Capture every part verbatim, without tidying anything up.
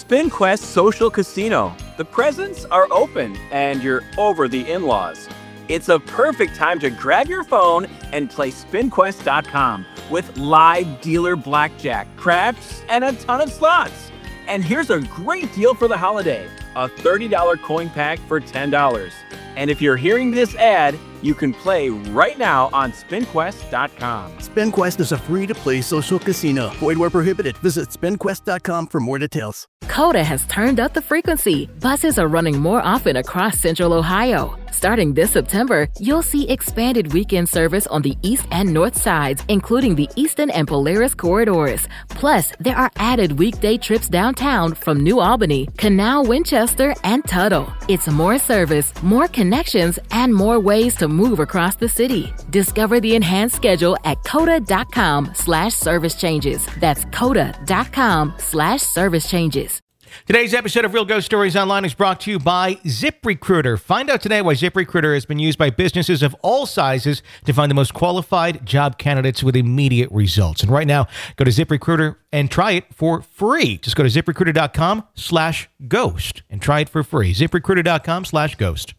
SpinQuest Social Casino. The presents are open and you're over the in-laws. It's a perfect time to grab your phone and play spin quest dot com with live dealer blackjack, craps, and a ton of slots. And here's a great deal for the holiday, a thirty dollars coin pack for ten dollars. And if you're hearing this ad, you can play right now on spin quest dot com. SpinQuest is a free-to-play social casino. Void where prohibited. Visit spin quest dot com for more details. Coda has turned up the frequency. Buses are running more often across Central Ohio. Starting this September, you'll see expanded weekend service on the east and north sides, including the Eastern and Polaris corridors. Plus, there are added weekday trips downtown from New Albany, Canal, Winchester, and Tuttle. It's more service, more connections, and more ways to move across the city. Discover the enhanced schedule at coda.com slash service changes. That's coda.com slash service changes. Today's episode of Real Ghost Stories Online is brought to you by ZipRecruiter. Find out today why ZipRecruiter has been used by businesses of all sizes to find the most qualified job candidates with immediate results. And right now, go to ZipRecruiter and try it for free. Just go to ZipRecruiter.com slash ghost and try it for free. ZipRecruiter.com slash ghost.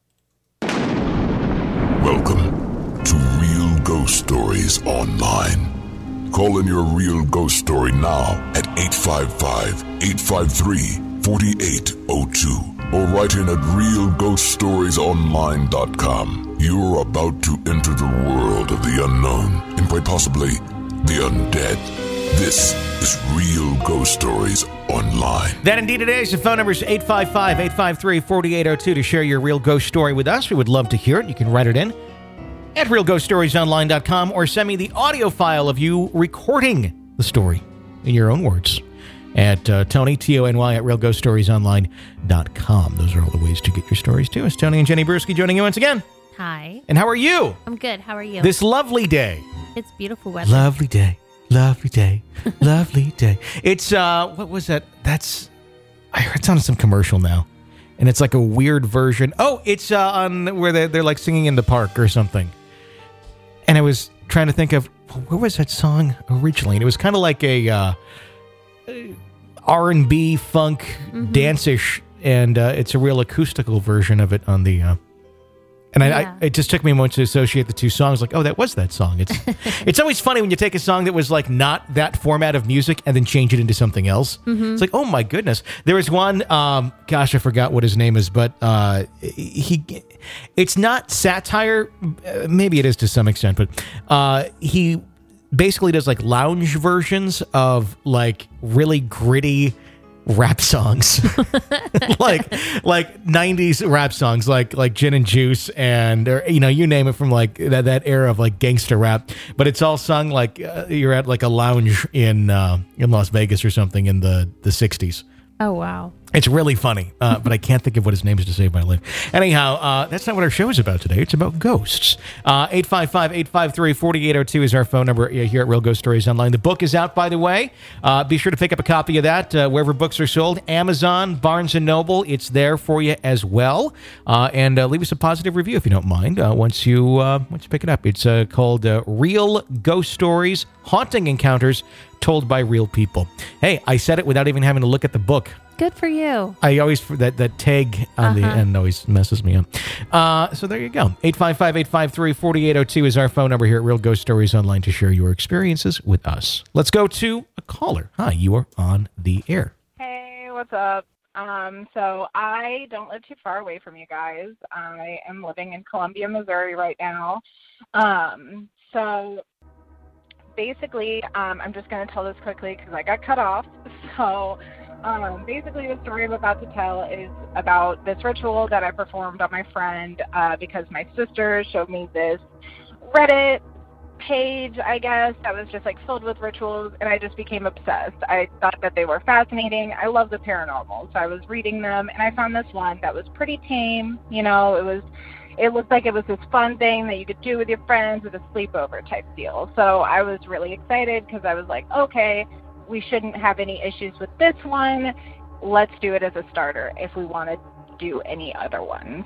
Welcome to Real Ghost Stories Online. Call in your real ghost story now at eight five five, eight five three, four eight zero two or write in at real ghost stories online dot com. You're about to enter the world of the unknown and quite possibly the undead. This is Real Ghost Stories Online. That indeed it is. The phone number is eight five five, eight five three, four eight zero two to share your real ghost story with us. We would love to hear it. You can write it in at real ghost stories online dot com or send me the audio file of you recording the story in your own words at uh, Tony, T O N Y, at real ghost stories online dot com. Those are all the ways to get your stories to us. Tony and Jenny Brewski joining you once again. Hi. And how are you? I'm good. How are you? This lovely day. It's beautiful weather. Lovely day. Lovely day. Lovely day. It's, uh, what was that? That's, I heard it's on some commercial now. And it's like a weird version. Oh, it's uh, on where they're, they're like singing in the park or something. And I was trying to think of, where was that song originally? And it was kind of like a uh, R and B funk mm-hmm. dance-ish, and uh, it's a real acoustical version of it on the... Uh, and I, yeah. I, it just took me a moment to associate the two songs, like, oh, that was that song. It's it's always funny when you take a song that was like not that format of music and then change it into something else. Mm-hmm. It's like, oh my goodness. There was one, um, gosh, I forgot what his name is, but uh, he... It's not satire. Maybe it is to some extent, but uh, he basically does like lounge versions of like really gritty rap songs, like like nineties rap songs, like like Gin and Juice, and or, you know, you name it, from like that, that era of like gangster rap. But it's all sung like uh, you're at like a lounge in uh, in Las Vegas or something in the the sixties. Oh wow. It's really funny, uh, but I can't think of what his name is to save my life. Anyhow, uh, that's not what our show is about today. It's about ghosts. Uh, eight five five, eight five three, four eight zero two is our phone number here at Real Ghost Stories Online. The book is out, by the way. Uh, be sure to pick up a copy of that uh, wherever books are sold. Amazon, Barnes and Noble, it's there for you as well. Uh, and uh, leave us a positive review if you don't mind uh, once you uh, once you pick it up. It's uh, called uh, Real Ghost Stories, Haunting Encounters Told by Real People. Hey, I said it without even having to look at the book. Good for you. I always, that, that tag on uh-huh. the end always messes me up. Uh, so there you go. eight five five, eight five three, four eight zero two is our phone number here at Real Ghost Stories Online to share your experiences with us. Let's go to a caller. Hi, you are on the air. Hey, what's up? Um, so I don't live too far away from you guys. I am living in Columbia, Missouri right now. Um, so basically, um, I'm just going to tell this quickly because I got cut off. So... Um, basically, the story I'm about to tell is about this ritual that I performed on my friend uh, because my sister showed me this Reddit page, I guess, that was just like filled with rituals, and I just became obsessed. I thought that they were fascinating. I love the paranormal, so I was reading them, and I found this one that was pretty tame. You know, it was, it looked like it was this fun thing that you could do with your friends with a sleepover type deal. So I was really excited because I was like, okay, we shouldn't have any issues with this one. Let's do it as a starter if we want to do any other ones.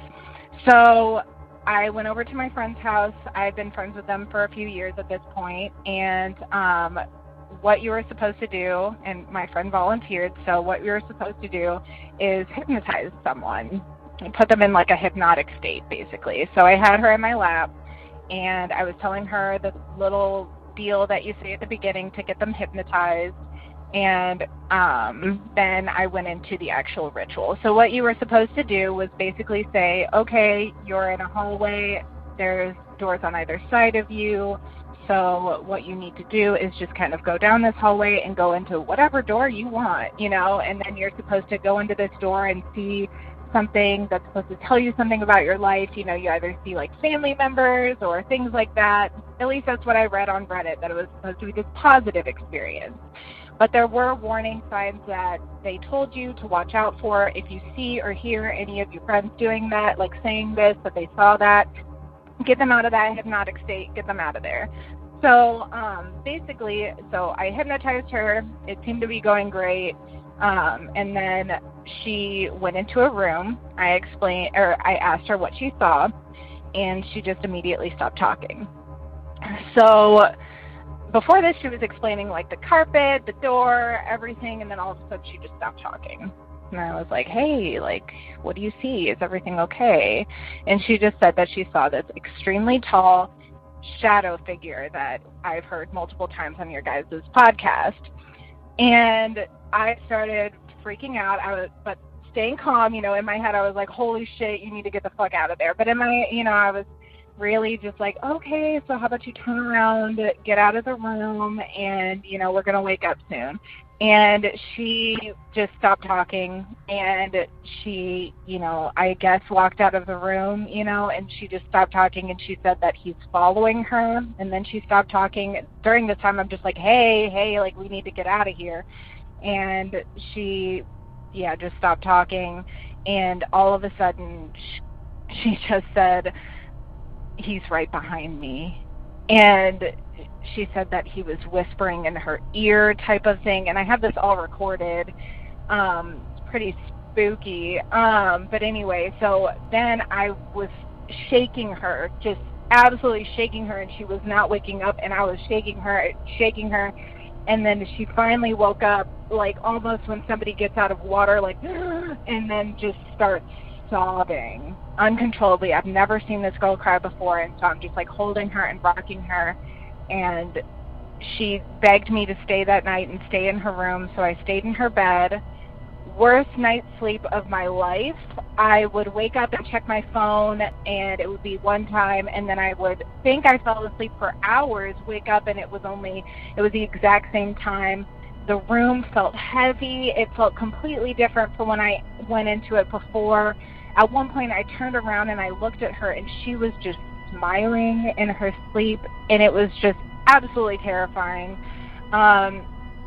So I went over to my friend's house. I've been friends with them for a few years at this point, and um, what you were supposed to do, and my friend volunteered, so what you were supposed to do is hypnotize someone and put them in like a hypnotic state, basically. So I had her in my lap, and I was telling her the little deal that you say at the beginning to get them hypnotized, and um, then I went into the actual ritual. So what you were supposed to do was basically say, okay, you're in a hallway, there's doors on either side of you, so what you need to do is just kind of go down this hallway and go into whatever door you want, you know, and then you're supposed to go into this door and see something that's supposed to tell you something about your life. You know, you either see like family members or things like that. At least that's what I read on Reddit, that it was supposed to be this positive experience. But there were warning signs that they told you to watch out for. If you see or hear any of your friends doing that, like saying this, that they saw that, get them out of that hypnotic state, get them out of there. So um, basically, so I hypnotized her. It seemed to be going great. Um, and then she went into a room. I explained, or I asked her what she saw, and she just immediately stopped talking. So before this, she was explaining like the carpet, the door, everything, and then all of a sudden she just stopped talking. And I was like, hey, like, what do you see? Is everything okay? And she just said that she saw this extremely tall shadow figure that I've heard multiple times on your guys' podcast. And I started freaking out. I was, but staying calm, you know, in my head, I was like, holy shit, you need to get the fuck out of there. But in my, you know, I was really just like, okay, so how about you turn around, get out of the room, and, you know, we're going to wake up soon. And she just stopped talking, and she, you know, I guess walked out of the room, you know, and she just stopped talking, and she said that he's following her, and then she stopped talking. During this time, I'm just like, hey, hey, like, we need to get out of here. And she, yeah, just stopped talking, and all of a sudden, she just said, he's right behind me. And she said that he was whispering in her ear type of thing. And I have this all recorded. Um, it's pretty spooky. Um, but anyway, so then I was shaking her, just absolutely shaking her. And she was not waking up. And I was shaking her, shaking her. And then she finally woke up, like almost when somebody gets out of water, like, and then just starts sobbing uncontrollably. I've never seen this girl cry before, and so I'm just like holding her and rocking her, and she begged me to stay that night and stay in her room, so I stayed in her bed. Worst night's sleep of my life. I would wake up and check my phone, and it would be one time, and then I would think I fell asleep for hours, wake up, and it was only, it was the exact same time. The room felt heavy. It felt completely different from when I went into it before. At one point, I turned around and I looked at her, and she was just smiling in her sleep, and it was just absolutely terrifying. Um,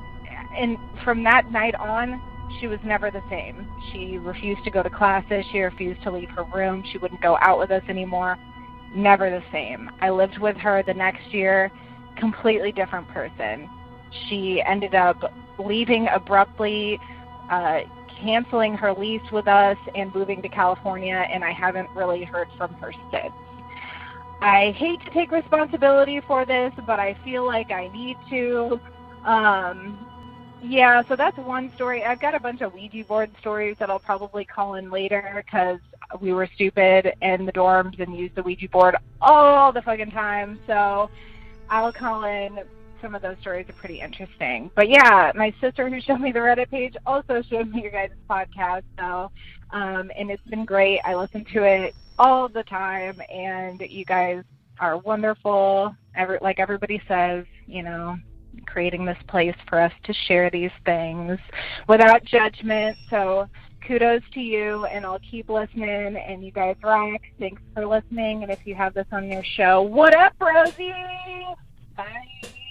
and from that night on, she was never the same. She refused to go to classes. She refused to leave her room. She wouldn't go out with us anymore. Never the same. I lived with her the next year, completely different person. She ended up leaving abruptly, uh, canceling her lease with us and moving to California, and I haven't really heard from her since. I hate to take responsibility for this, but I feel like I need to. Um, yeah, so that's one story. I've got a bunch of Ouija board stories that I'll probably call in later because we were stupid in the dorms and used the Ouija board all the fucking time. So I'll call in. Some of those stories are pretty interesting. But yeah, my sister who showed me the Reddit page also showed me your guys' podcast. So, um, and it's been great. I listen to it all the time, and you guys are wonderful. Every, like everybody says, you know, creating this place for us to share these things without judgment. So kudos to you, and I'll keep listening, and you guys rock. Thanks for listening. And if you have this on your show, what up, Rosie? Bye.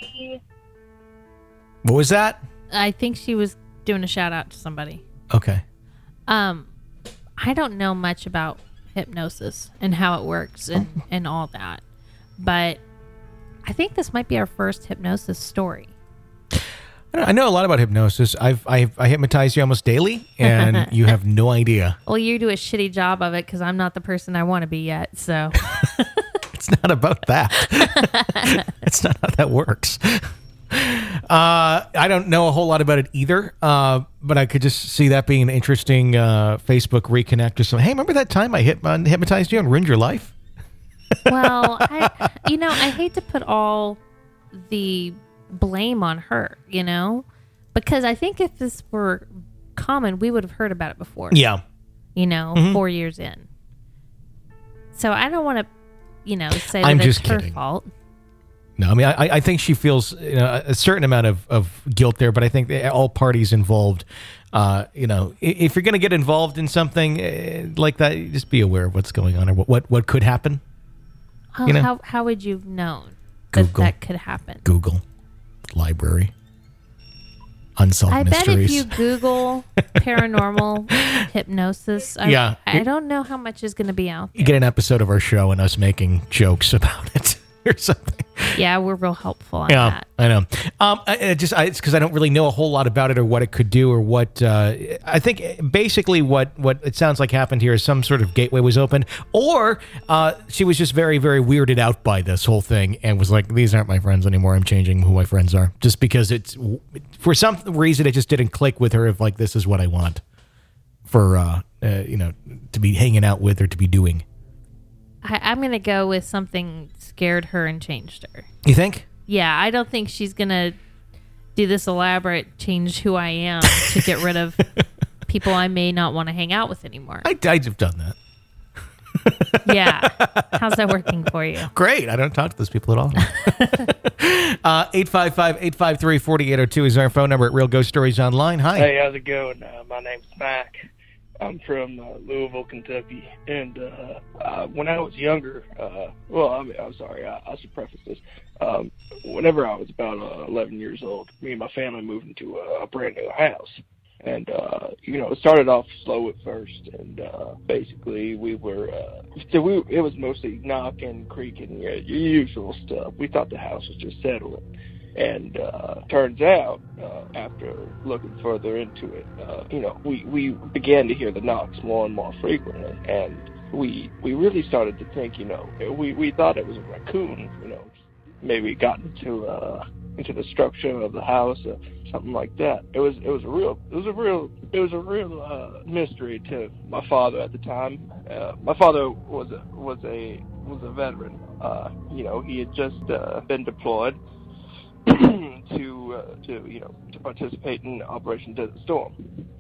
What was that? I think she was doing a shout out to somebody. Okay. Um, I don't know much about hypnosis and how it works and, and all that, but I think this might be our first hypnosis story. I know a lot about hypnosis. I've, I've I hypnotize you almost daily, and you have no idea. Well, you do a shitty job of it because I'm not the person I want to be yet. So it's not about that. It's not how that works. Uh, I don't know a whole lot about it either, uh, but I could just see that being an interesting uh, Facebook reconnect or something. Hey, remember that time I hit, uh, hypnotized you and ruined your life? Well, I, you know, I hate to put all the blame on her, you know, because I think if this were common, we would have heard about it before. Yeah. You know, Mhm. four years in. So I don't want to, you know, say that I'm it's just her kidding. fault. No, I mean, I, I think she feels you know, a certain amount of, of guilt there, but I think that all parties involved, uh, you know, i- if you're going to get involved in something uh, like that, just be aware of what's going on or what, what, what could happen. Oh, You know? how how would you have known that Google. that could happen? Google, library, unsolved I mysteries. bet if you Google paranormal hypnosis, I, Yeah. I don't know how much is going to be out You get an episode of our show and us making jokes about it or something. Yeah, we're real helpful on Yeah, that. I know. Um, I, I just I, it's because I don't really know a whole lot about it or what it could do or what. Uh, I think basically what what it sounds like happened here is some sort of gateway was opened, or uh, she was just very very weirded out by this whole thing and was like, "These aren't my friends anymore. I'm changing who my friends are." Just because it's for some reason it just didn't click with her of like this is what I want for uh, uh, you know to be hanging out with or to be doing. I, I'm going to go with something scared her and changed her. You think? Yeah, I don't think she's going to do this elaborate change who I am to get rid of people I may not want to hang out with anymore. I, I'd have done that. Yeah. How's that working for you? Great. I don't talk to those people at all. uh, eight five five, eight five three, four eight zero two is our phone number at Real Ghost Stories Online. Hi. Hey, how's it going? Uh, my name's Mac. I'm from uh, Louisville, Kentucky, and uh, uh, when I was younger, uh, well, I mean, I'm sorry, I, I should preface this. Um, whenever I was about uh, eleven years old, me and my family moved into a, a brand new house. And, uh, you know, it started off slow at first, and uh, basically we were, uh, so we, it was mostly knocking, creaking, your, your usual stuff. We thought the house was just settling. And uh, turns out, uh, after looking further into it, uh, you know, we, we began to hear the knocks more and more frequently. And we we really started to think, you know, we, we thought it was a raccoon, you know, maybe got into uh, into the structure of the house or something like that. It was it was a real it was a real it was a real uh, mystery to my father at the time. Uh, my father was a was a was a veteran. Uh, you know, he had just uh, been deployed. to uh, to you know to participate in Operation Desert Storm,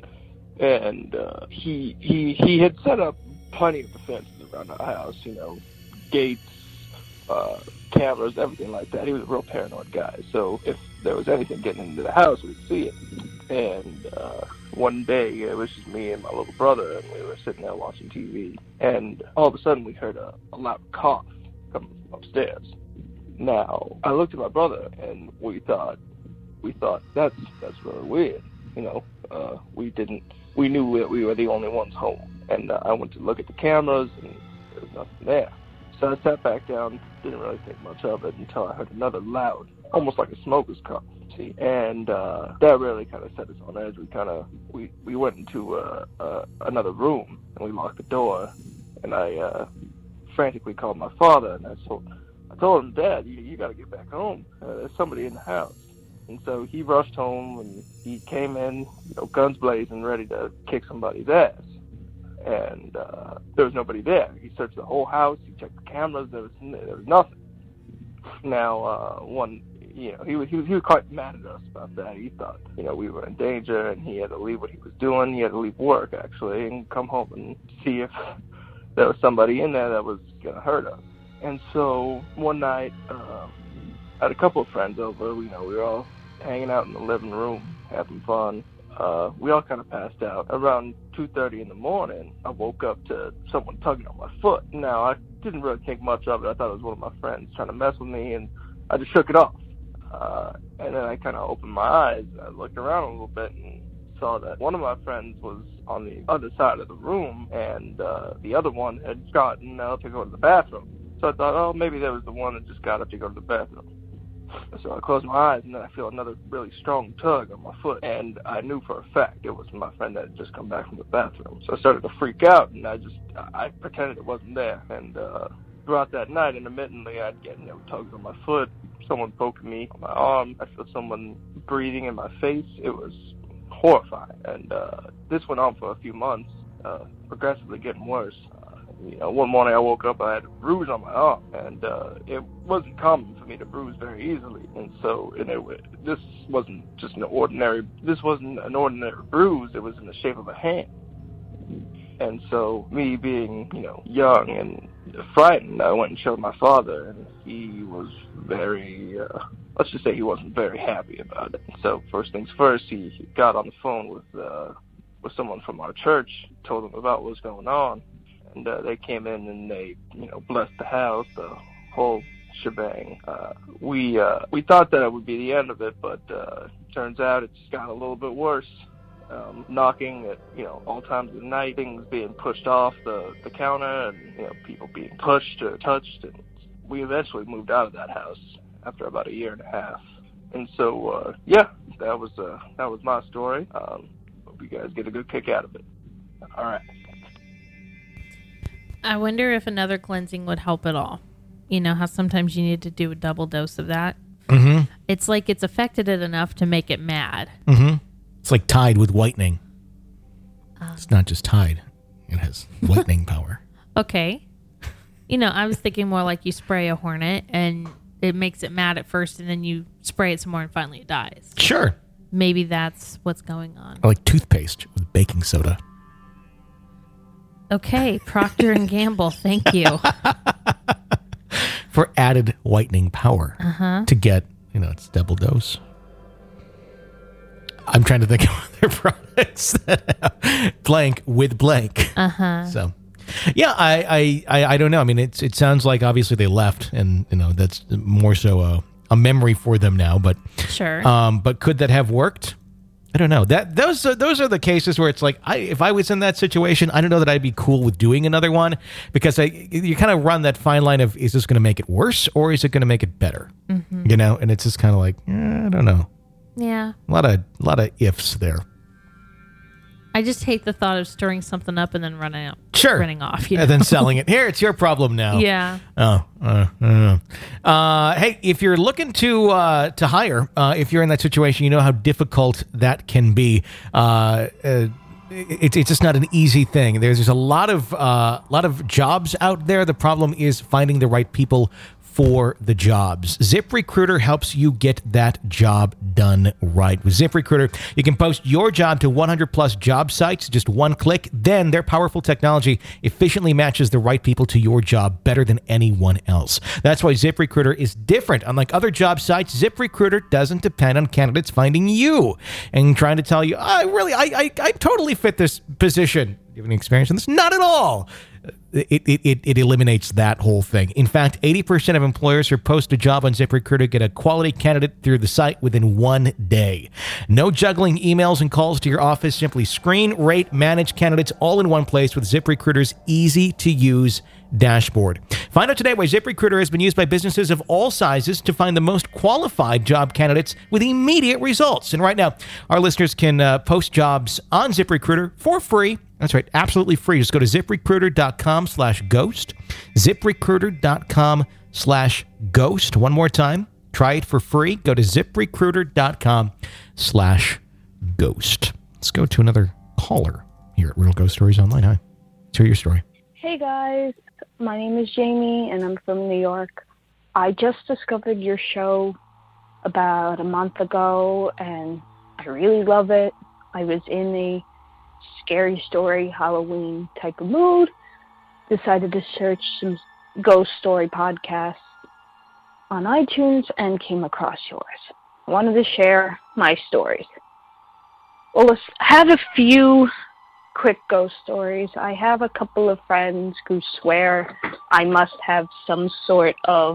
and uh, he he he had set up plenty of defenses around our house, you know, gates, uh, cameras, everything like that. He was a real paranoid guy, so if there was anything getting into the house, we'd see it. And uh, one day it was just me and my little brother, and we were sitting there watching T V, and all of a sudden we heard a, a loud cough coming from upstairs. Now, I looked at my brother, and we thought, we thought that's that's really weird. You know, uh, we didn't, we knew that we were the only ones home, and uh, I went to look at the cameras, and there was nothing there. So I sat back down, didn't really think much of it until I heard another loud, almost like a smoker's cough. See, and uh, that really kind of set us on edge. We kind of, we we went into uh, uh, another room, and we locked the door, and I uh, frantically called my father, and I told. I told him, Dad, you, you got to get back home. Uh, there's somebody in the house. And so he rushed home, and he came in, you know, guns blazing, ready to kick somebody's ass. And uh, there was nobody there. He searched the whole house. He checked the cameras. There was there was nothing. Now, uh, one, you know, he was, he was he was quite mad at us about that. He thought, you know, we were in danger, and he had to leave what he was doing. He had to leave work, actually, and come home and see if there was somebody in there that was going to hurt us. And so one night, um, I had a couple of friends over. You know, we were all hanging out in the living room, having fun. Uh, we all kind of passed out. Around two thirty in the morning, I woke up to someone tugging on my foot. Now, I didn't really think much of it. I thought it was one of my friends trying to mess with me, and I just shook it off. Uh, and then I kind of opened my eyes. I looked around a little bit and saw that one of my friends was on the other side of the room, and uh, the other one had gotten up to go to the bathroom. So I thought, oh, maybe that was the one that just got up to go to the bathroom. So I closed my eyes, and then I feel another really strong tug on my foot. And I knew for a fact it was my friend that had just come back from the bathroom. So I started to freak out, and I just, I pretended it wasn't there. And uh, throughout that night, intermittently, I'd get, you know, tugs on my foot, someone poking me on my arm. I feel someone breathing in my face. It was horrifying. And uh, this went on for a few months, uh, progressively getting worse. Uh, you know, one morning I woke up, I had a bruise on my arm, and uh, it wasn't common for me to bruise very easily. And so, and it, this wasn't just an ordinary, this wasn't an ordinary bruise. It was in the shape of a hand. And so, me being, you know, young and frightened, I went and showed my father, and he was very, uh, let's just say he wasn't very happy about it. So, first things first, he got on the phone with uh, with someone from our church, told them about what was going on, and uh, they came in and they, you know, blessed the house, the whole shebang. Uh, we uh, we thought that it would be the end of it, but uh, turns out it's got a little bit worse. Um, knocking at, you know, all times of the night, things being pushed off the, the counter, and, you know, people being pushed or touched. And we eventually moved out of that house after about a year and a half. And so, uh, yeah, that was uh, that was my story. Um, hope you guys get a good kick out of it. All right. I wonder if another cleansing would help at all. You know how sometimes you need to do a double dose of that? Mm-hmm. It's like it's affected it enough to make it mad. Mm-hmm. It's like Tide with whitening. Um, it's not just Tide. It has whitening power. Okay. You know, I was thinking more like you spray a hornet and it makes it mad at first and then you spray it some more and finally it dies. Sure. Maybe that's what's going on. Or like toothpaste with baking soda. Okay, Procter and Gamble, thank you. For added whitening power. Uh-huh. To get, you know, it's double dose. I'm trying to think of other products that have blank with blank. Uh-huh. So, yeah, I, I, I, I don't know. I mean, it's it sounds like obviously they left, and you know that's more so a, a memory for them now. But sure. Um, but could that have worked? I don't know. That those are, those are the cases where it's like, I if I was in that situation, I don't know that I'd be cool with doing another one, because I, you kind of run that fine line of, is this going to make it worse or is it going to make it better? Mm-hmm. You know, and it's just kind of like, eh, I don't know. Yeah. A lot of a lot of ifs there. I just hate the thought of stirring something up and then running out, sure, running off, you know? And then selling it. Here, it's your problem now. Yeah. Oh. Uh, uh, uh, hey, if you're looking to uh, to hire, uh, if you're in that situation, you know how difficult that can be. Uh, uh, It's it's just not an easy thing. There's there's a lot of uh, lot of jobs out there. The problem is finding the right people for the jobs. ZipRecruiter helps you get that job done right. With ZipRecruiter, you can post your job to one hundred plus job sites, just one click. Then their powerful technology efficiently matches the right people to your job better than anyone else. That's why ZipRecruiter is different. Unlike other job sites, ZipRecruiter doesn't depend on candidates finding you and trying to tell you, I really, I, I, I totally fit this position. Do you have any experience in this? Not at all. It, it, it, it eliminates that whole thing. In fact, eighty percent of employers who post a job on ZipRecruiter get a quality candidate through the site within one day. No juggling emails and calls to your office. Simply screen, rate, manage candidates all in one place with ZipRecruiter's easy-to-use dashboard. Find out today why ZipRecruiter has been used by businesses of all sizes to find the most qualified job candidates with immediate results. And right now, our listeners can uh, post jobs on ZipRecruiter for free. That's right, absolutely free. Just go to ZipRecruiter.com slash ghost. ZipRecruiter.com slash ghost. One more time. Try it for free. Go to ZipRecruiter.com slash ghost. Let's go to another caller here at Real Ghost Stories Online. Hi. Let's hear your story. Hey, guys. My name is Jamie, and I'm from New York. I just discovered your show about a month ago, and I really love it. I was in a scary story, Halloween type of mood. Decided to search some ghost story podcasts on iTunes and came across yours. I wanted to share my stories. Well, let's have a few quick ghost stories. I have a couple of friends who swear I must have some sort of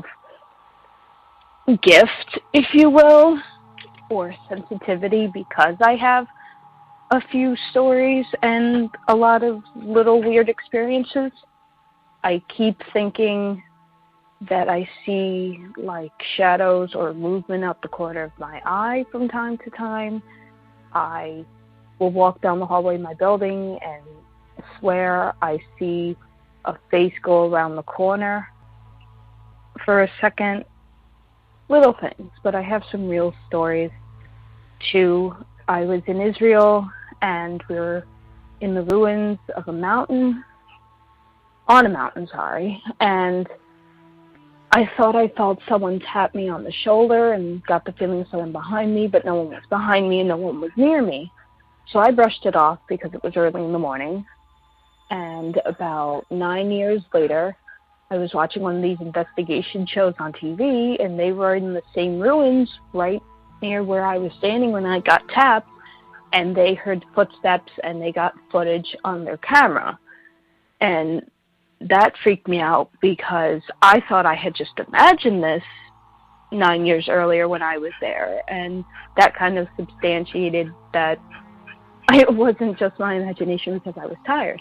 gift, if you will, or sensitivity because I have a few stories and a lot of little weird experiences. I keep thinking that I see like shadows or movement out the corner of my eye from time to time. I will walk down the hallway of my building and swear I see a face go around the corner for a second. little things, but I have some real stories too. I was in Israel, and we were in the ruins of a mountain, on a mountain, sorry, and I thought I felt someone tap me on the shoulder and got the feeling of someone behind me, but no one was behind me and no one was near me. So I brushed it off because it was early in the morning. And about nine years later, I was watching one of these investigation shows on T V, and they were in the same ruins right near where I was standing when I got tapped, and they heard footsteps and they got footage on their camera. And that freaked me out because I thought I had just imagined this nine years earlier when I was there, and that kind of substantiated that it wasn't just my imagination because I was tired.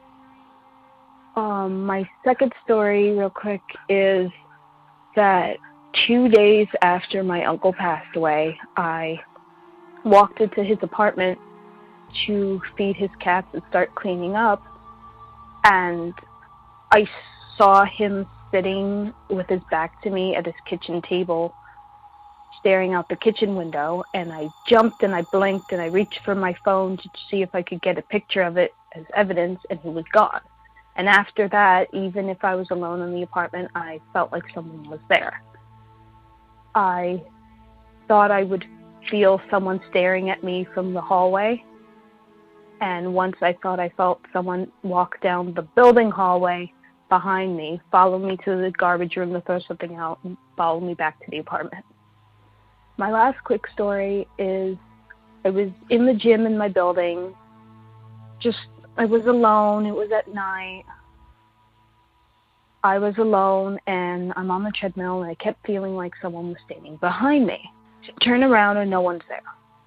Um, my second story, real quick, is that two days after my uncle passed away, I walked into his apartment to feed his cats and start cleaning up, and I saw him sitting with his back to me at his kitchen table, staring out the kitchen window, and I jumped and I blinked and I reached for my phone to see if I could get a picture of it as evidence, and he was gone. And after that, even if I was alone in the apartment, I felt like someone was there. I thought I would feel someone staring at me from the hallway, and once I thought I felt someone walk down the building hallway behind me, follow me to the garbage room to throw something out, and follow me back to the apartment. My last quick story is I was in the gym in my building. Just, I was alone. It was at night. I was alone, and I'm on the treadmill, and I kept feeling like someone was standing behind me. I turn around, and no one's there.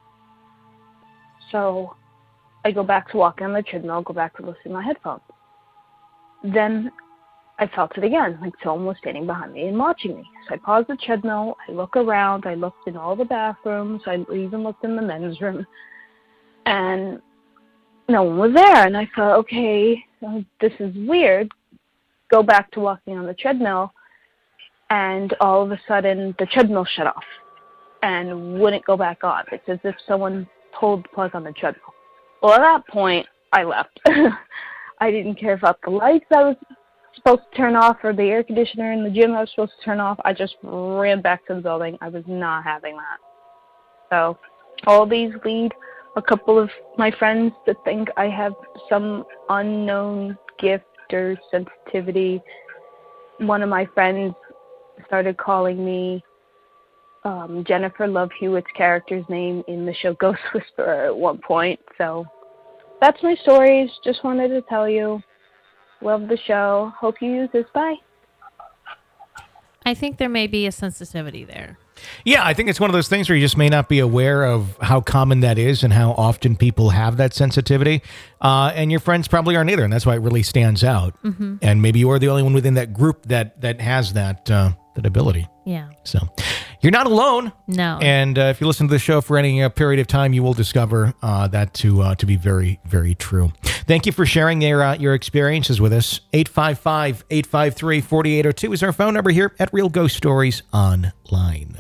So I go back to walking on the treadmill, go back to listening to my headphones. Then I felt it again, like someone was standing behind me and watching me. So I paused the treadmill, I look around, I looked in all the bathrooms, I even looked in the men's room, and no one was there. And I thought, okay, this is weird. Go back to walking on the treadmill, and all of a sudden the treadmill shut off and wouldn't go back on. It's as if someone pulled the plug on the treadmill. Well, at that point, I left. I didn't care about the lights I was supposed to turn off or the air conditioner in the gym I was supposed to turn off. I just ran back to the building. I was not having that. So all these lead a couple of my friends to think I have some unknown gift or sensitivity. One of my friends started calling me um, Jennifer Love Hewitt's character's name in the show Ghost Whisperer at one point. So that's my stories. Just wanted to tell you. Love the show. Hope you use this. Bye. I think there may be a sensitivity there. Yeah, I think it's one of those things where you just may not be aware of how common that is and how often people have that sensitivity. Uh, and your friends probably aren't either, and that's why it really stands out. Mm-hmm. And maybe you are the only one within that group that that has that uh, that ability. Yeah. So you're not alone. No. And uh, if you listen to the show for any uh, period of time, you will discover uh, that to uh, to be very, very true. Thank you for sharing your uh, your experiences with us. eight five five, eight five three, four eight zero two is our phone number here at Real Ghost Stories Online.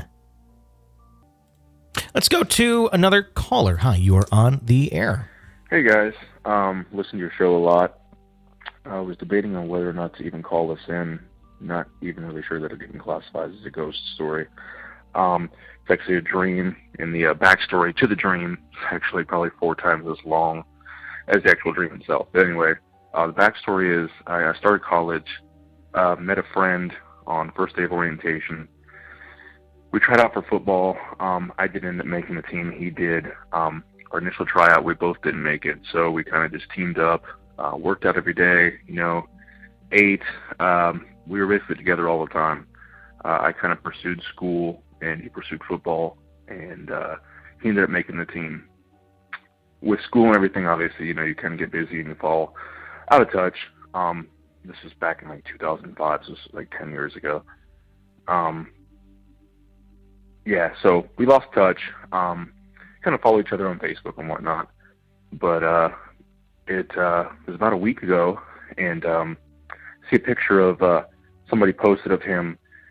Let's go to another caller. Hi, you are on the air. Hey, guys. Um, listen to your show a lot. I was debating on whether or not to even call this in. Not even really sure that it even classifies as a ghost story. Um, it's actually a dream, and the uh, backstory to the dream is actually probably four times as long as the actual dream itself. But anyway, uh, the backstory is I, I started college, uh, met a friend on first day of orientation. We tried out for football. Um, I did end up making the team. He did. Um, our initial tryout, we both didn't make it. So we kind of just teamed up, uh, worked out every day, you know, ate. Um, we were basically together all the time. Uh, I kind of pursued school, and he pursued football, and uh, he ended up making the team. With school and everything, obviously, you know, you kind of get busy and you fall out of touch. Um, this was back in like two thousand five, so this was like ten years ago. Um, yeah, so we lost touch. Um, kind of follow each other on Facebook and whatnot. But uh, it uh, was about a week ago, and um, see a picture of uh, somebody posted of him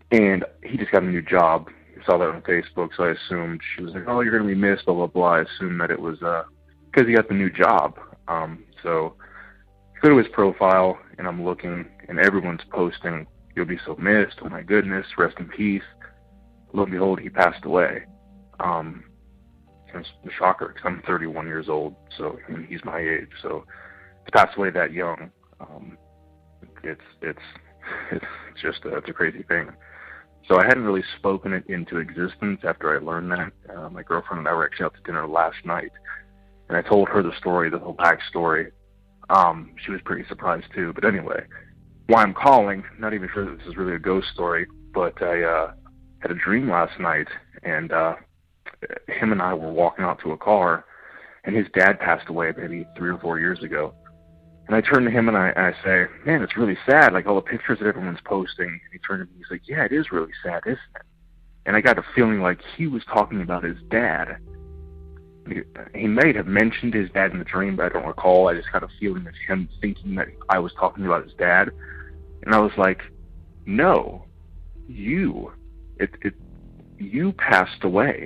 And he just got a new job. I saw that on Facebook, so I assumed she was like, oh, you're going to be missed, blah, blah, blah. I assumed that it was because uh, he got the new job. Um, so I go to his profile, and I'm looking, and everyone's posting, you'll be so missed, oh my goodness, rest in peace. Lo and behold, he passed away. Um, it's a shocker, because I'm thirty-one years old, so and he's my age. So to pass away that young, um, it's it's it's just a, it's a crazy thing. So I hadn't really spoken it into existence after I learned that. Uh, my girlfriend and I were actually out to dinner last night, and I told her the story, the whole backstory. Um, she was pretty surprised too. But anyway, why I'm calling, not even sure that this is really a ghost story, but I uh, had a dream last night, and uh, him and I were walking out to a car, and his dad passed away maybe three or four years ago. And I turn to him and I, and I say, man, it's really sad, like all the pictures that everyone's posting. And he turned to me and he's like, yeah, it is really sad, isn't it? And I got a feeling like he was talking about his dad. He, he may have mentioned his dad in the dream, but I don't recall. I just got a feeling of him thinking that I was talking about his dad. And I was like, no, you, it, it, you passed away.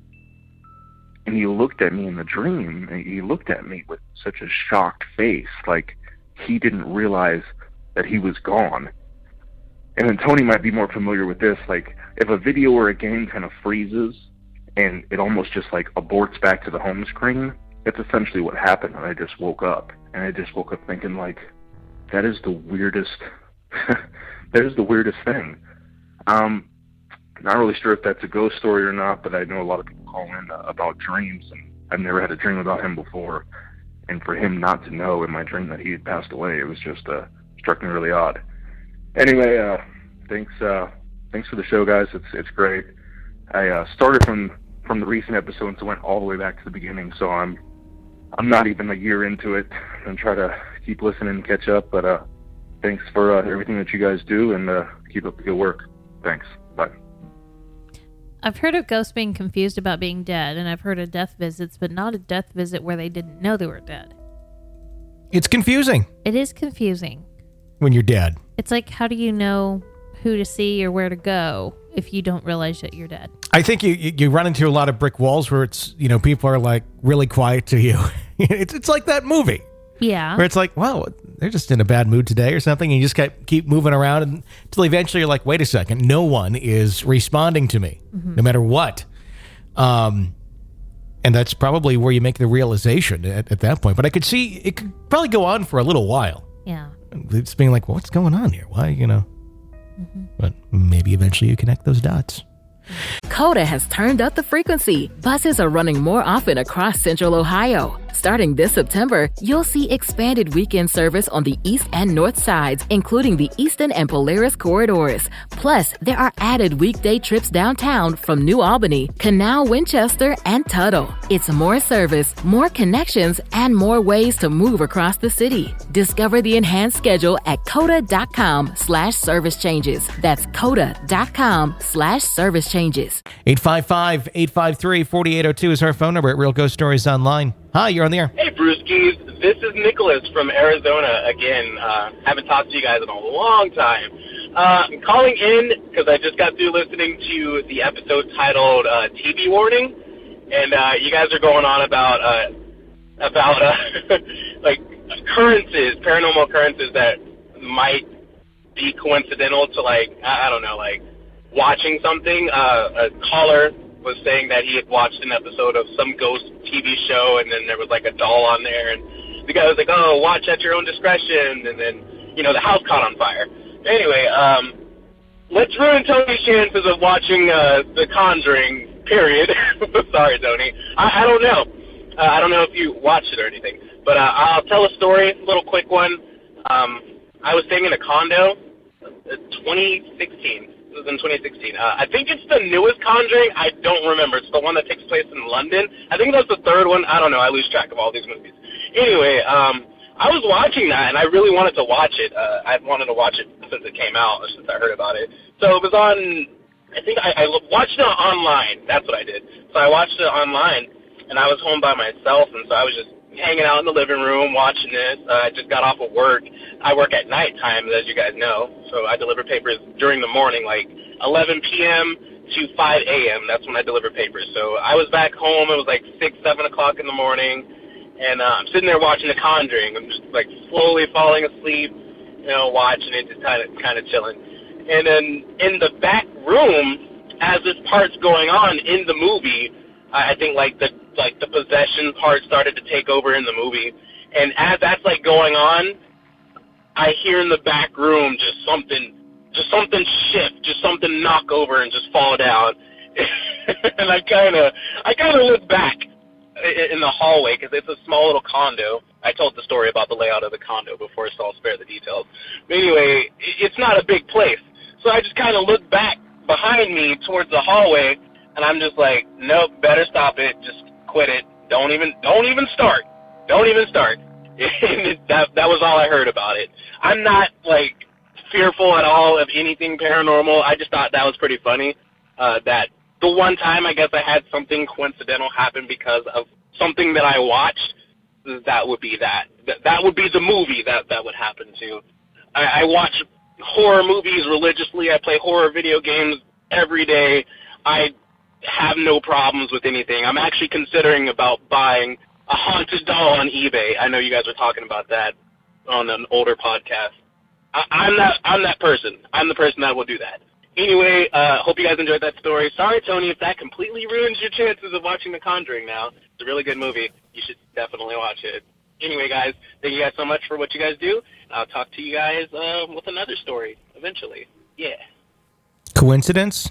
And he looked at me in the dream, and he looked at me with such a shocked face, like he didn't realize that he was gone. And then Tony might be more familiar with this, like if a video or a game kind of freezes and it almost just like aborts back to the home screen, that's essentially what happened. And I just woke up, and I just woke up thinking like, that is the weirdest, that is the weirdest thing. Um, Not really sure if that's a ghost story or not, but I know a lot of people call in uh, about dreams, and I've never had a dream about him before. And for him not to know in my dream that he had passed away, it was just uh, struck me really odd. Anyway, uh, thanks, uh, thanks for the show, guys. It's it's great. I uh, started from from the recent episodes and went all the way back to the beginning, so I'm I'm not even a year into it. I'm trying to keep listening and catch up. But uh, thanks for uh, everything that you guys do, and uh, keep up the good work. Thanks. Bye. I've heard of ghosts being confused about being dead, and I've heard of death visits, but not a death visit where they didn't know they were dead. It's confusing. It is confusing. When you're dead. It's like, how do you know who to see or where to go if you don't realize that you're dead? I think you, you, you run into a lot of brick walls where it's, you know, people are like really quiet to you. it's it's like that movie. Yeah. Where it's like, wow, they're just in a bad mood today or something. And you just keep, keep moving around until eventually you're like, wait a second, no one is responding to me, mm-hmm. no matter what. Um, and that's probably where you make the realization at, at that point. But I could see it could probably go on for a little while. Yeah. It's being like, well, what's going on here? Why, you know? Mm-hmm. But maybe eventually you connect those dots. Coda has turned up the frequency. Buses are running more often across Central Ohio. Starting this September, you'll see expanded weekend service on the east and north sides, including the Eastern and Polaris corridors. Plus, there are added weekday trips downtown from New Albany, Canal, Winchester, and Tuttle. It's more service, more connections, and more ways to move across the city. Discover the enhanced schedule at coda.com slash service changes. That's coda.com slash service changes. eight five five, eight five three, four eight zero two is our phone number at Real Ghost Stories Online. Hi, you're on the air. Hey, Brewskis. This is Nicholas from Arizona again. Uh, haven't talked to you guys in a long time. Uh, I'm calling in because I just got through listening to the episode titled uh, T V Warning, and uh, you guys are going on about uh, about uh, like occurrences, paranormal occurrences that might be coincidental to like I, I don't know, like watching something. Uh, a caller was saying that he had watched an episode of some ghost T V show, and then there was like a doll on there, and the guy was like, oh, watch at your own discretion, and then, you know, the house caught on fire. Anyway, um, let's ruin Tony's chances of watching uh, The Conjuring, period. Sorry, Tony. I, I don't know. Uh, I don't know if you watched it or anything, but uh, I'll tell a story, a little quick one. Um, I was staying in a condo, uh, twenty sixteen. It was in twenty sixteen. Uh, I think it's the newest Conjuring. I don't remember. It's the one that takes place in London. I think that's the third one. I don't know. I lose track of all these movies. Anyway, um, I was watching that, and I really wanted to watch it. Uh, I've wanted to watch it since it came out, or since I heard about it. So it was on, I think I, I watched it online. That's what I did. So I watched it online, and I was home by myself, and so I was just hanging out in the living room watching this. Uh, I just got off of work. I work at nighttime, as you guys know, so I deliver papers during the morning, like eleven p.m. to five a.m. That's when I deliver papers. So I was back home. It was like six, seven o'clock in the morning, and uh, I'm sitting there watching The Conjuring. I'm just like slowly falling asleep, you know, watching it, just kind of kind of chilling. And then in the back room, as this part's going on in the movie, I think like the like the possession part started to take over in the movie. And as that's like going on, I hear in the back room just something, just something shift, just something knock over and just fall down. And I kind of, I kind of look back in the hallway because it's a small little condo. I told the story about the layout of the condo before, so I'll spare the details. But anyway, it's not a big place, so I just kind of look back behind me towards the hallway, and I'm just like, nope, better stop it, just quit it, don't even, don't even start. Don't even start. that that was all I heard about it. I'm not, like, fearful at all of anything paranormal. I just thought that was pretty funny. Uh, that the one time I guess I had something coincidental happen because of something that I watched, that would be that. That, that would be the movie that that would happen to. I, I watch horror movies religiously. I play horror video games every day. I have no problems with anything. I'm actually considering about buying a haunted doll on eBay. I know you guys were talking about that on an older podcast. I, I'm that I'm that person. I'm the person that will do that. Anyway, uh, hope you guys enjoyed that story. Sorry, Tony, if that completely ruins your chances of watching The Conjuring now. It's a really good movie. You should definitely watch it. Anyway, guys, thank you guys so much for what you guys do. I'll talk to you guys uh, with another story eventually. Yeah. Coincidence?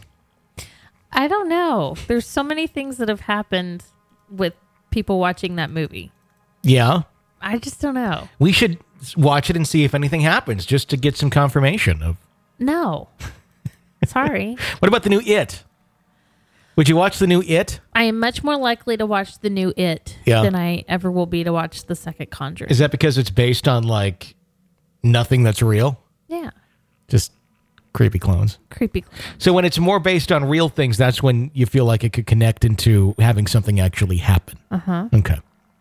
I don't know. There's so many things that have happened with people watching that movie. Yeah. I just don't know. We should watch it and see if anything happens, just to get some confirmation of. No. Sorry. What about the new It? Would you watch the new It? I am much more likely to watch the new It yeah. than I ever will be to watch the second Conjuring. Is that because it's based on, like, nothing that's real? Yeah. Just creepy clones. Creepy clones. So when it's more based on real things, that's when you feel like it could connect into having something actually happen. Uh-huh. Okay.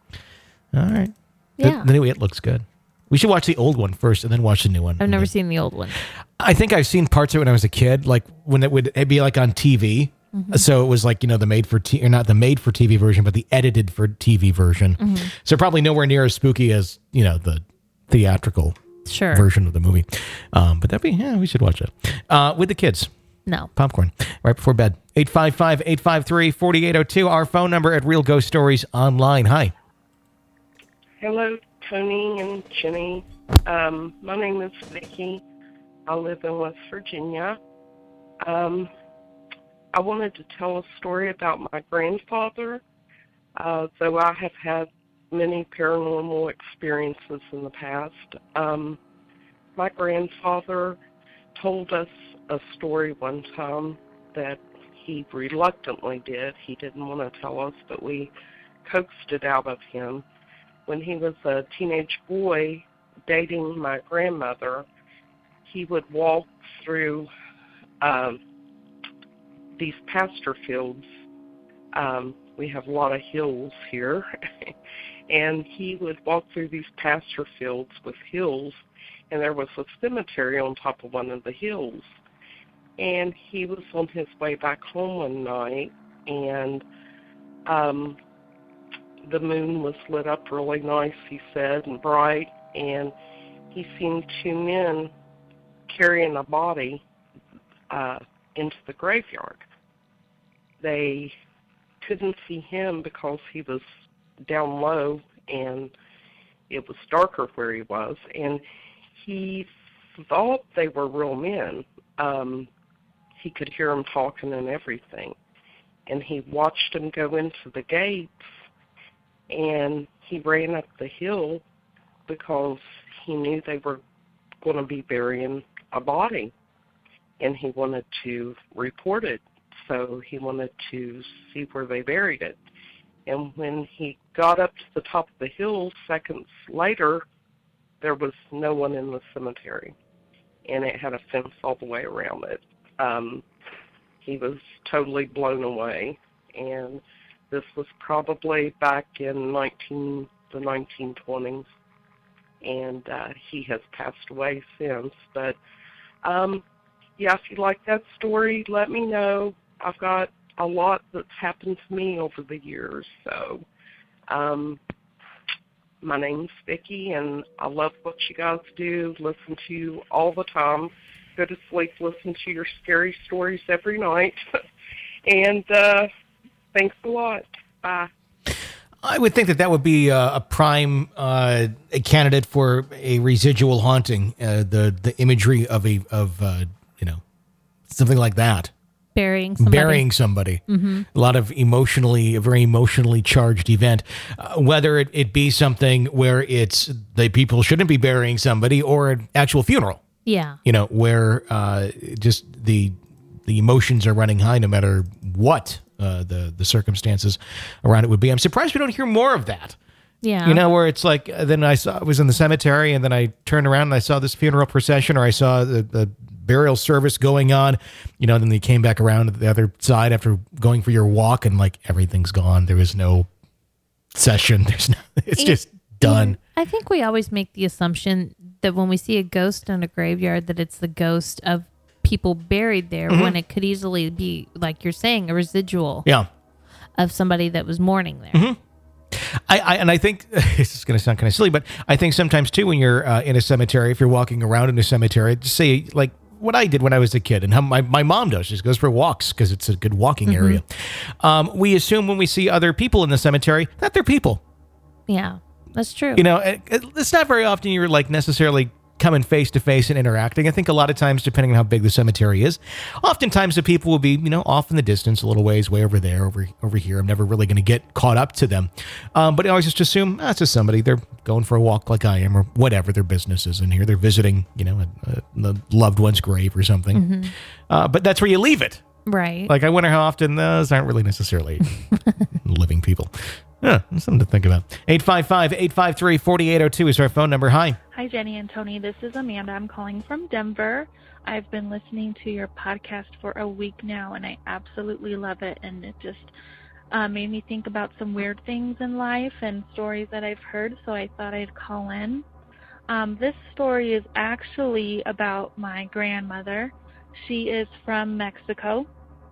All right. Yeah. The, the new It looks good. We should watch the old one first and then watch the new one. I've never seen the old one. I think I've seen parts of it when I was a kid, like when it would it'd be like on T V. Mm-hmm. So it was like, you know, the made for T or not the made for T V version, but the edited for T V version. Mm-hmm. So probably nowhere near as spooky as, you know, the theatrical sure. version of the movie. Um, but that'd be, yeah, we should watch it. Uh, with the kids. No. Popcorn. Right before bed. eight five five, eight five three, four eight zero two. Our phone number at Real Ghost Stories Online. Hi. Hello, Tony and Jenny. Um, my name is Vicki. I live in West Virginia. Um, I wanted to tell a story about my grandfather. Uh, though I have had many paranormal experiences in the past. Um, my grandfather told us a story one time that he reluctantly did. He didn't want to tell us, but we coaxed it out of him. When he was a teenage boy dating my grandmother, he would walk through um, these pasture fields. Um, we have a lot of hills here. And he would walk through these pasture fields with hills, and there was a cemetery on top of one of the hills. And he was on his way back home one night, and um, the moon was lit up really nice, he said, and bright, and he seen two men carrying a body uh, into the graveyard. They couldn't see him because he was down low and it was darker where he was, and he thought they were real men. Um, he could hear them talking and everything, and he watched them go into the gates, and he ran up the hill because he knew they were going to be burying a body, and he wanted to report it, so he wanted to see where they buried it. And when he got up to the top of the hill seconds later, there was no one in the cemetery, and it had a fence all the way around it. Um, he was totally blown away, and this was probably back in nineteen the nineteen twenties, and uh, he has passed away since. But um, yeah, if you like that story, let me know. I've got a lot that's happened to me over the years. So um, my name's Vicki, and I love what you guys do. Listen to you all the time. Go to sleep, listen to your scary stories every night. and uh, thanks a lot. Bye. I would think that that would be a, a prime uh, a candidate for a residual haunting. Uh, the the imagery of a of uh, you know something like that, burying somebody. burying somebody. Mm-hmm. A lot of emotionally a very emotionally charged event. Uh, whether it, it be something where it's the people shouldn't be burying somebody, or an actual funeral. Yeah, you know where uh, just the the emotions are running high, no matter what. Uh, the the circumstances around it would be. I'm surprised we don't hear more of that. Yeah. You know, where it's like, uh, then I saw, I was in the cemetery, and then I turned around and I saw this funeral procession, or I saw the, the burial service going on, you know, then they came back around to the other side after going for your walk, and like everything's gone. There was no session. There's no, it's just done. I think we always make the assumption that when we see a ghost in a graveyard, that it's the ghost of people buried there, mm-hmm. when it could easily be, like you're saying, a residual yeah. of somebody that was mourning there. Mm-hmm. I, I and I think this is going to sound kind of silly, but I think sometimes too, when you're uh, in a cemetery, if you're walking around in a cemetery, just say like what I did when I was a kid, and how my, my mom does, she just goes for walks because it's a good walking mm-hmm. area. Um, we assume when we see other people in the cemetery that they're people. Yeah, that's true. You know, it, it's not very often you're like necessarily coming face to face and interacting. I think a lot of times, depending on how big the cemetery is, oftentimes the people will be, you know, off in the distance, a little ways, way over there, over over here. I'm never really going to get caught up to them. Um, but I always just assume, ah, it's just somebody. They're going for a walk like I am, or whatever their business is in here. They're visiting, you know, a, a, a loved one's grave or something. Mm-hmm. Uh, but that's where you leave it. Right. Like, I wonder how often those aren't really necessarily living people. Yeah, something to think about. eight five five, eight five three, four eight zero two is our phone number. Hi. Hi, Jenny and Tony. This is Amanda. I'm calling from Denver. I've been listening to your podcast for a week now, and I absolutely love it. And it just uh, made me think about some weird things in life and stories that I've heard, so I thought I'd call in. Um, this story is actually about my grandmother. She is from Mexico,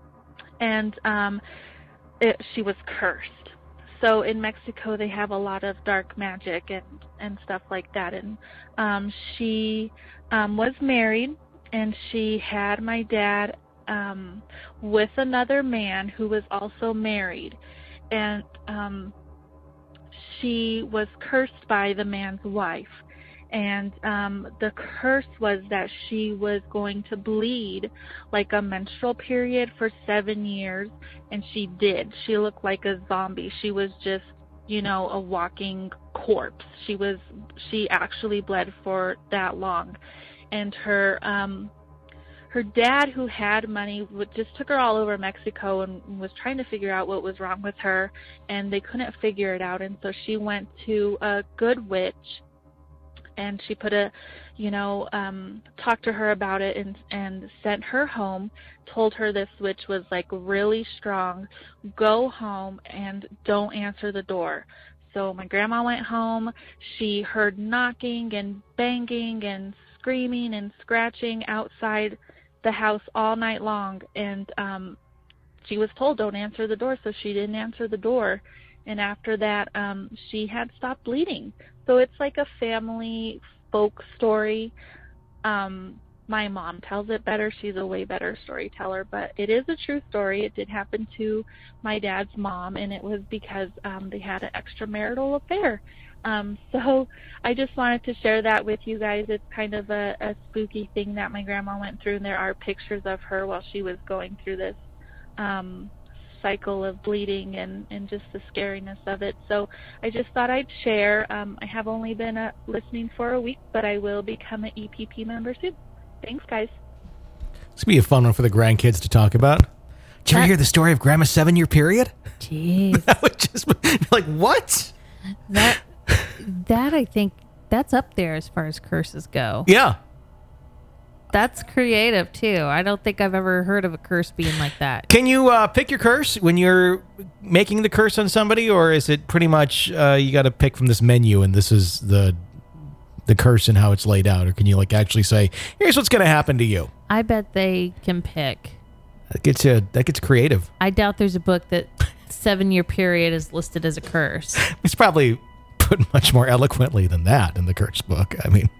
and um, it, she was cursed. So in Mexico, they have a lot of dark magic and, and stuff like that. And um, she um, was married, and she had my dad um, with another man who was also married. And um, she was cursed by the man's wife. And um, the curse was that she was going to bleed like a menstrual period for seven years, and she did. She looked like a zombie. She was just, you know, a walking corpse. She was, she actually bled for that long. And her, um, her dad, who had money, just took her all over Mexico and was trying to figure out what was wrong with her, and they couldn't figure it out. And so she went to a good witch, and she put a, you know, um, talked to her about it and and sent her home, told her this witch was like really strong, go home and don't answer the door. So my grandma went home. She heard knocking and banging and screaming and scratching outside the house all night long. And um, she was told, don't answer the door. So she didn't answer the door. And after that, um, she had stopped bleeding. So it's like a family folk story. Um, my mom tells it better. She's a way better storyteller, but it is a true story. It did happen to my dad's mom, and it was because um, they had an extramarital affair. Um, so I just wanted to share that with you guys. It's kind of a, a spooky thing that my grandma went through, and there are pictures of her while she was going through this um cycle of bleeding and, and just the scariness of it. So I just thought I'd share. Um, I have only been uh, listening for a week, but I will become an E P P member soon. Thanks, guys. This would be a fun one for the grandkids to talk about. Did you ever hear the story of Grandma's seven-year period? Jeez. That would just be like, what? That, that I think, that's up there as far as curses go. Yeah. That's creative, too. I don't think I've ever heard of a curse being like that. Can you uh, pick your curse when you're making the curse on somebody, or is it pretty much uh, you got to pick from this menu and this is the the curse and how it's laid out, or can you like actually say, here's what's going to happen to you? I bet they can pick. That gets you, that gets creative. I doubt there's a book that seven year period is listed as a curse. It's probably put much more eloquently than that in the curse book. I mean,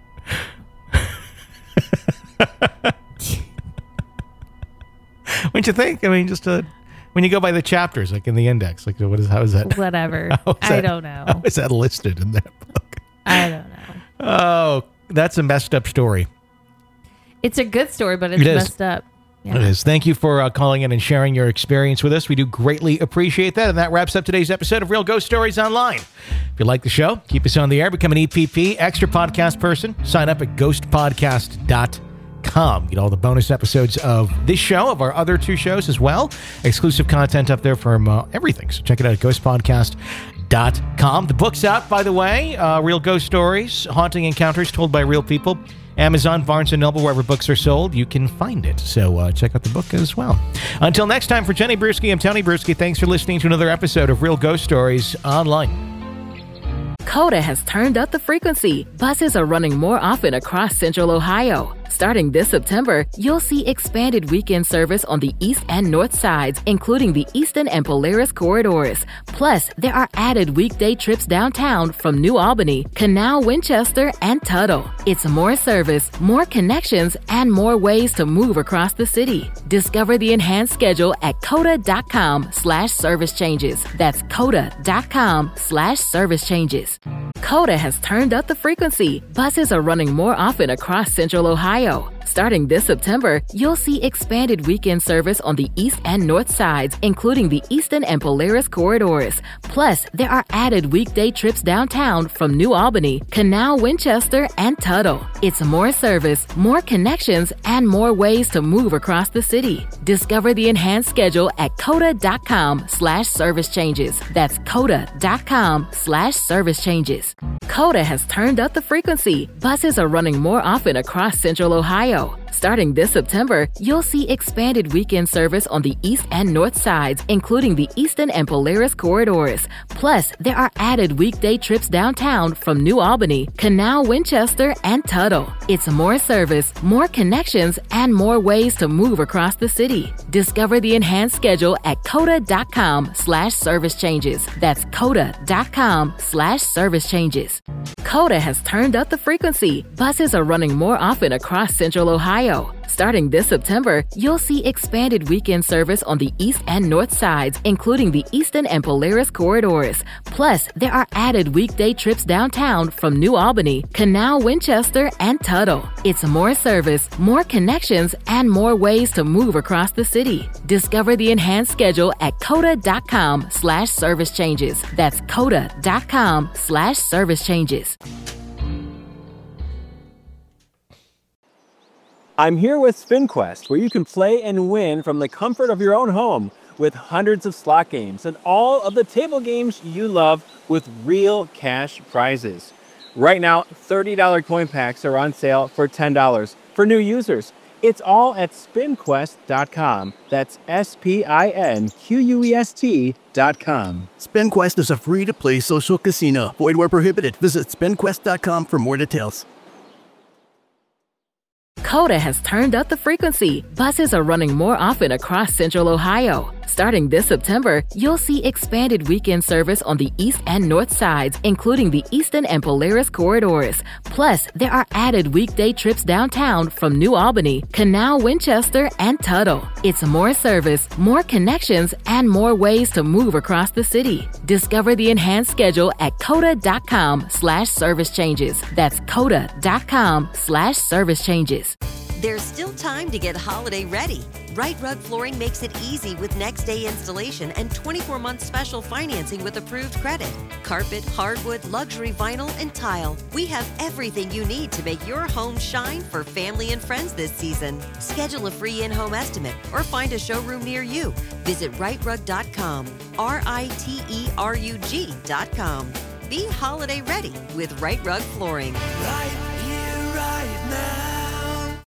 wouldn't you think? I mean, just uh, when you go by the chapters, like in the index, like what is how is that? Whatever. How is I that- don't know. How is that listed in that book? I don't know. Oh, that's a messed up story. It's a good story, but it's It is. messed up. Yeah. It is. Thank you for uh, calling in and sharing your experience with us. We do greatly appreciate that. And that wraps up today's episode of Real Ghost Stories Online. If you like the show, keep us on the air, become an E P P, extra podcast person. Sign up at ghost podcast dot com. Get all the bonus episodes of this show, of our other two shows as well. Exclusive content up there from uh, everything. So check it out at ghost podcast dot com. The book's out, by the way. Uh, Real Ghost Stories, Haunting Encounters Told by Real People. Amazon, Barnes and Noble, wherever books are sold, you can find it. So uh, check out the book as well. Until next time, for Jenny Brewski, I'm Tony Brewski. Thanks for listening to another episode of Real Ghost Stories Online. Coda has turned up the frequency. Buses are running more often across Central Ohio. Starting this September, you'll see expanded weekend service on the east and north sides, including the Eastern and Polaris corridors. Plus, there are added weekday trips downtown from New Albany, Canal, Winchester, and Tuttle. It's more service, more connections, and more ways to move across the city. Discover the enhanced schedule at coda.com slash service changes. That's coda.com slash service changes. Coda has turned up the frequency. Buses are running more often across Central Ohio. Starting this September, you'll see expanded weekend service on the east and north sides, including the Eastern and Polaris corridors. Plus, there are added weekday trips downtown from New Albany, Canal, Winchester, and Tuttle. It's more service, more connections, and more ways to move across the city. Discover the enhanced schedule at coda.com slash service changes. That's coda.com slash service changes. Coda has turned up the frequency. Buses are running more often across Central Ohio. Starting this September, you'll see expanded weekend service on the east and north sides, including the Eastern and Polaris corridors. Plus, there are added weekday trips downtown from New Albany, Canal, Winchester, and Tuttle. It's more service, more connections, and more ways to move across the city. Discover the enhanced schedule at coda.com slash service changes. That's coda.com slash service changes. Coda has turned up the frequency. Buses are running more often across Central Ohio. Starting this September, you'll see expanded weekend service on the east and north sides, including the Eastern and Polaris corridors. Plus, there are added weekday trips downtown from New Albany, Canal, Winchester, and Tuttle. It's more service, more connections, and more ways to move across the city. Discover the enhanced schedule at coda.com slash service changes. That's coda.com slash service changes. I'm here with SpinQuest, where you can play and win from the comfort of your own home with hundreds of slot games and all of the table games you love with real cash prizes. Right now, thirty dollars coin packs are on sale for ten dollars for new users. It's all at spin quest dot com. That's S P I N Q U E S T dot com. SpinQuest is a free-to-play social casino. Void where prohibited. Visit spin quest dot com for more details. Coda has turned up the frequency. Buses are running more often across Central Ohio. Starting this September, you'll see expanded weekend service on the east and north sides, including the Eastern and Polaris corridors. Plus, there are added weekday trips downtown from New Albany, Canal, Winchester, and Tuttle. It's more service, more connections, and more ways to move across the city. Discover the enhanced schedule at coda.com slash service changes. That's coda.com slash service changes. There's still time to get holiday ready. Right Rug Flooring makes it easy with next day installation and twenty-four month special financing with approved credit. Carpet, hardwood, luxury vinyl, and tile. We have everything you need to make your home shine for family and friends this season. Schedule a free in-home estimate or find a showroom near you. Visit right rug dot com, R I T E R U G dot com. Be holiday ready with Right Rug Flooring. Right here, right now.